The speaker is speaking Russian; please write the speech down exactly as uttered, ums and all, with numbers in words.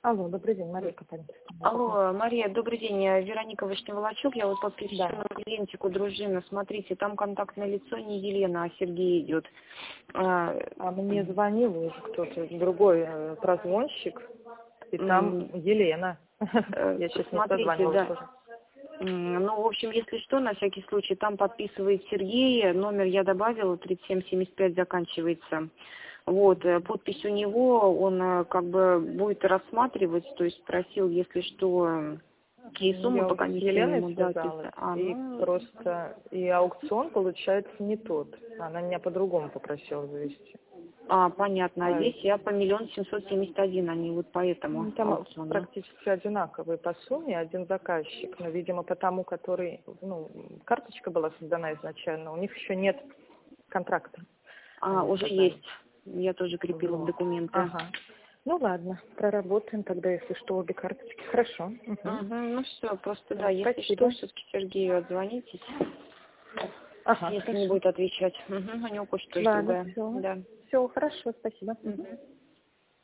Алло, добрый день, Мария Катанина. Алло, Мария, добрый день. Я Вероника Вышневолочук. Я вот по перечисленному Да. клиентику дружина. Смотрите, там контактное лицо не Елена, а Сергей идет. А, А мне звонил уже кто-то, другой э, прозвонщик, и там Елена. Я сейчас не созванивалась да. уже. Ну, в общем, если что, на всякий случай, там подписывает Сергей, номер я добавила, тридцать семь семьдесят пять заканчивается. Вот, э, подпись у него, он э, как бы будет рассматривать, то есть просил, если что, и сумму Я по уже с комиссии Еленой ему дать. связалась, А, и ну, просто и аукцион получается не тот. Она меня по-другому попросила завести. а, понятно. А А, здесь я по миллион семьсот семьдесят один, они вот по этому ну, там аукциону. практически одинаковые по сумме, один заказчик, но, видимо, потому, который, ну, карточка была создана изначально, у них еще нет контракта. А, Они уже сказали. есть. Я тоже крепила в Вот. документы. Ага. Ну ладно, проработаем тогда, если что, обе карточки. Хорошо. Угу. Угу, ну все, просто Да, да, если спасибо. что, все-таки Сергею отзвонитесь, Ага, если хорошо. не будет отвечать. Угу, у него почта тоже Ладно, другая. все. Да. Все, хорошо, спасибо. Угу. Угу.